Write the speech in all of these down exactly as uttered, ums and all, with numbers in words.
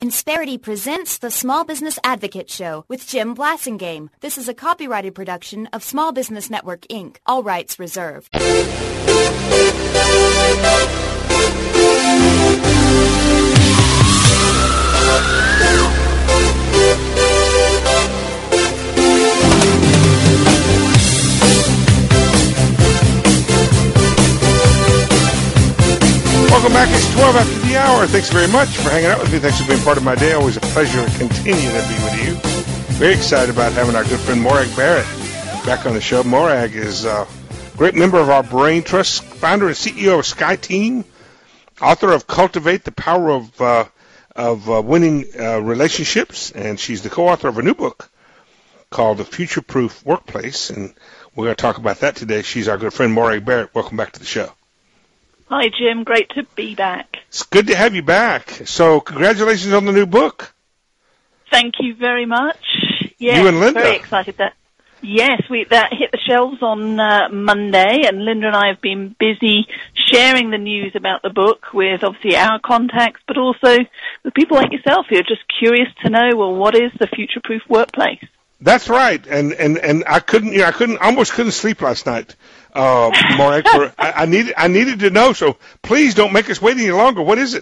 Insperity presents the Small Business Advocate Show with Jim Blasingame. This is a copyrighted production of Small Business Network, Incorporated. All rights reserved. Welcome back. It's twelve after the hour. Thanks very much for hanging out with me. Thanks for being part of my day. Always a pleasure to continue to be with you. Very excited about having our good friend Morag Barrett back on the show. Morag is a great member of our Brain Trust, founder and C E O of SkyTeam, author of Cultivate the Power of uh, of uh, Winning uh, Relationships, and she's the co-author of a new book called The Future Proof Workplace, and we're going to talk about that today. She's our good friend Morag Barrett. Welcome back to the show. Hi, Jim. Great to be back. It's good to have you back. So congratulations on the new book. Thank you very much. Yes, you and Linda. Very excited that. Yes, we that hit the shelves on uh, Monday, and Linda and I have been busy sharing the news about the book with obviously our contacts, but also with people like yourself who are just curious to know, well, what is the future-proof workplace? That's right, and and and I couldn't, you know, I couldn't, almost couldn't sleep last night, uh, Morag. For, I, I needed, I needed to know. So please don't make us wait any longer. What is it?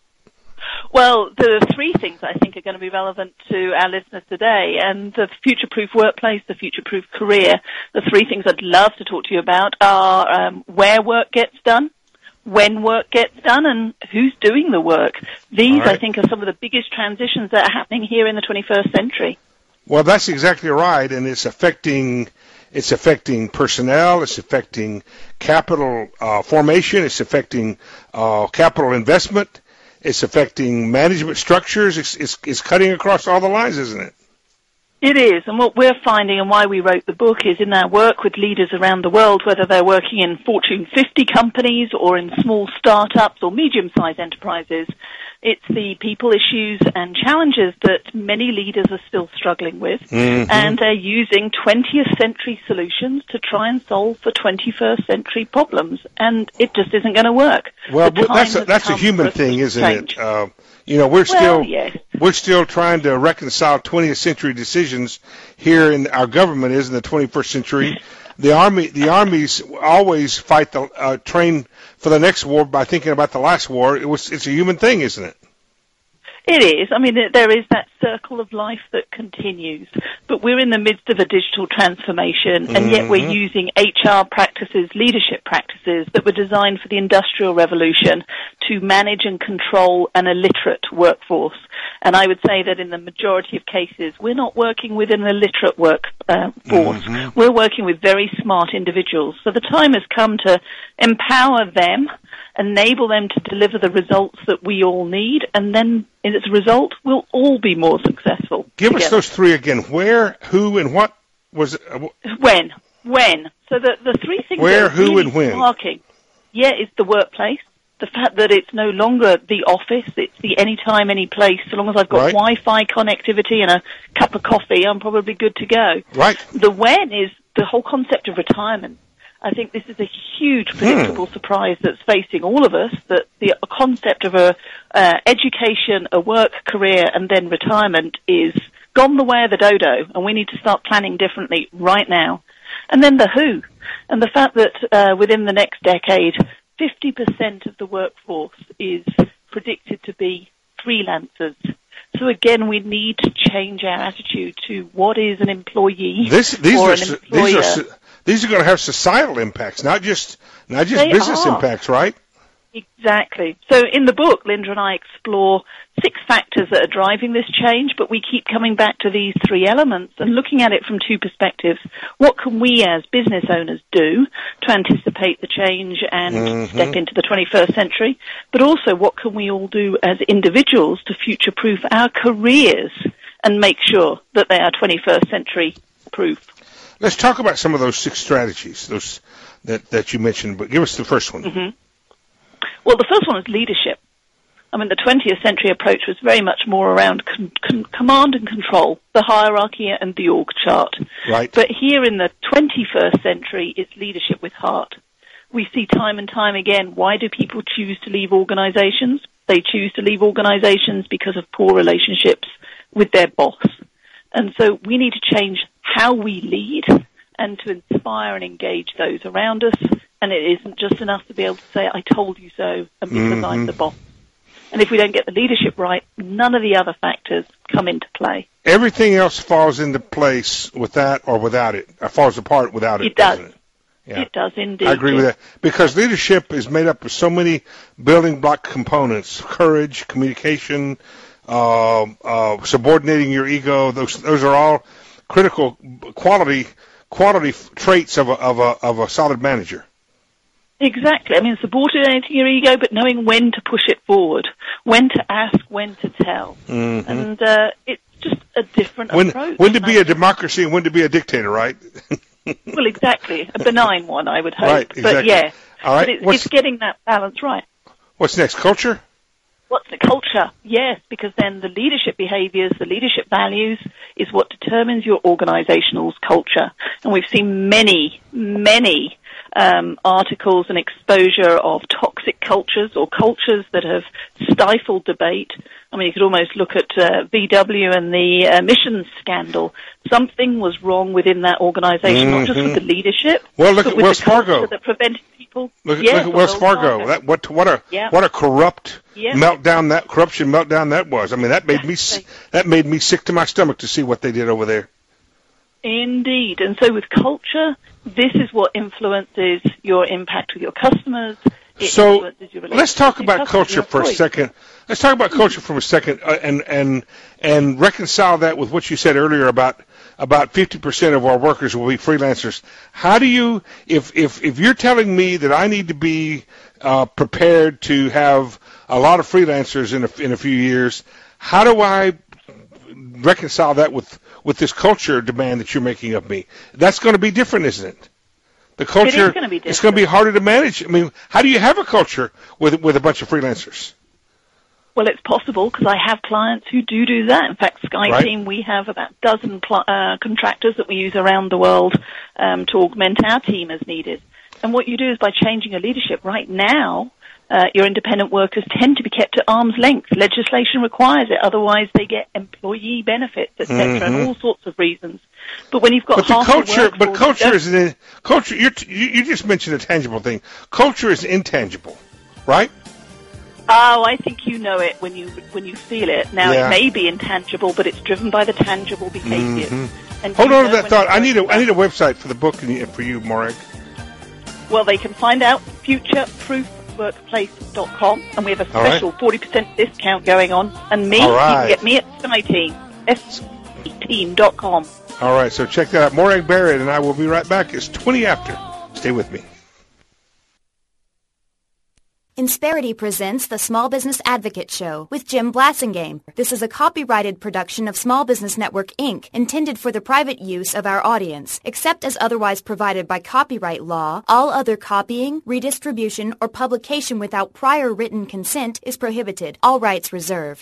Well, there are three things I think are going to be relevant to our listeners today, and the future-proof workplace, the future-proof career. The three things I'd love to talk to you about are um, where work gets done, when work gets done, and who's doing the work. These, right, I think, are some of the biggest transitions that are happening here in the twenty-first century. Well, that's exactly right, and it's affecting it's affecting personnel, it's affecting capital uh, formation, it's affecting uh, capital investment, it's affecting management structures. It's, it's it's cutting across all the lines, isn't it? It is, and what we're finding and why we wrote the book is in our work with leaders around the world, whether they're working in Fortune fifty companies or in small startups or medium-sized enterprises, it's the people issues and challenges that many leaders are still struggling with, mm-hmm. and they're using twentieth century solutions to try and solve the twenty-first century problems, and it just isn't going to work. Well, that's a, that's a human thing, isn't change. it? Uh, you know, we're well, still yes. we're still trying to reconcile twentieth century decisions here in our government is in the twenty-first century. The army, the armies always fight the uh, train for the next war by thinking about the last war. It was, it's a human thing, isn't it? It is. I mean, there is that circle of life that continues, but we're in the midst of a digital transformation, and mm-hmm. yet we're using H R practices, leadership practices that were designed for the Industrial Revolution to manage and control an illiterate workforce. And I would say that in the majority of cases, we're not working with an illiterate workforce. Uh, mm-hmm. We're working with very smart individuals. So the time has come to empower them, enable them to deliver the results that we all need, and then as a result, we'll all be more successful. Give together. us those three again. Where, who, and what was it? When. When. So the, the three things Where, that are who, really and when. Marking, yeah, is the workplace. The fact that it's no longer the office, it's the anytime, any place. So long as I've got right. Wi-Fi connectivity and a cup of coffee, I'm probably good to go. Right. The when is the whole concept of retirement. I think this is a huge predictable hmm. surprise that's facing all of us, that the concept of a uh, education, a work career, and then retirement is gone the way of the dodo, and we need to start planning differently right now. And then the who, and the fact that uh, within the next decade, fifty percent of the workforce is predicted to be freelancers. So again, we need to change our attitude to what is an employee this, these or are, an employer. These are, These are going to have societal impacts, not just not just they business are. impacts, right? Exactly. So in the book, Linda and I explore six factors that are driving this change, but we keep coming back to these three elements and looking at it from two perspectives. What can we as business owners do to anticipate the change and mm-hmm. step into the twenty-first century? But also, what can we all do as individuals to future-proof our careers and make sure that they are twenty-first century proof? Let's talk about some of those six strategies those that, that you mentioned, but give us the first one. Mm-hmm. Well, the first one is leadership. I mean, the twentieth century approach was very much more around con- con- command and control, the hierarchy and the org chart. Right. But here in the twenty-first century, it's leadership with heart. We see time and time again, why do people choose to leave organizations? they choose to leave organizations because of poor relationships with their boss. And so we need to change how we lead and to inspire and engage those around us. And it isn't just enough to be able to say, I told you so, and because mm-hmm. I'm the boss. And if we don't get the leadership right, none of the other factors come into play. Everything else falls into place with that or without it. It falls apart without it, it does. doesn't it? Yeah. It does indeed. I agree with that. Because leadership is made up of so many building block components: courage, communication, uh, uh, subordinating your ego. Those those are all critical quality quality traits of a of a of a solid manager. Exactly. I mean, subordinating your ego, but knowing when to push it forward, when to ask, when to tell. Mm-hmm. And uh, it's just a different when, approach. When to be a democracy and when to be a dictator, right? Well, exactly. A benign one, I would hope. Right, exactly. But yeah, all right. But it's, it's getting that balance right. What's next? Culture? What's the culture? Yes, because then the leadership behaviors, the leadership values is what determines your organizational's culture. And we've seen many, many um, articles and exposure of toxic cultures or cultures that have stifled debate. I mean, you could almost look at uh, V W and the emissions scandal. Something was wrong within that organization, mm-hmm. not just with the leadership, well, look but at with Wells the culture Fargo. that prevented people. Look, yes, look at Wells Fargo. Fargo. That, what, what a yeah. what a corrupt yeah. meltdown that corruption meltdown that was. I mean, that made me that made me sick to my stomach to see what they did over there. Indeed, and so with culture, this is what influences your impact with your customers. It so your let's talk about culture for a second. Let's talk about culture for a second, uh, and and and reconcile that with what you said earlier about about fifty percent of our workers will be freelancers. How do you, if if if you're telling me that I need to be uh, prepared to have a lot of freelancers in a, in a few years, how do I reconcile that with with this culture demand that you're making of me? That's going to be different, isn't it? The culture, it is going to be different. It's going to be harder to manage. I mean, how do you have a culture with with a bunch of freelancers? Well, it's possible because I have clients who do do that. In fact, SkyTeam, right. we have about a dozen cl- uh, contractors that we use around the world um, to augment our team as needed. And what you do is by changing your leadership right now, uh, your independent workers tend to be kept at arm's length. Legislation requires it. Otherwise, they get employee benefits, et cetera, mm-hmm. and all sorts of reasons. But when you've got but half the culture, the but culture is an culture. You're, you you just mentioned a tangible thing. Culture is intangible, right? Oh, I think you know it when you when you feel it. Now yeah. it may be intangible, but it's driven by the tangible behaviors. Mm-hmm. And hold on to that thought. I need a I need a website for the book and for you, Morag. Well, they can find out future proof workplace dot com, and we have a special forty right. percent discount going on. And me, right. you can get me at SkyTeam, S team dot com. All right, so check that out. Morag Barrett and I will be right back. It's twenty after. Stay with me. Insperity presents the Small Business Advocate Show with Jim Blasingame. This is a copyrighted production of Small Business Network, Incorporated, intended for the private use of our audience. Except as otherwise provided by copyright law, all other copying, redistribution, or publication without prior written consent is prohibited. All rights reserved.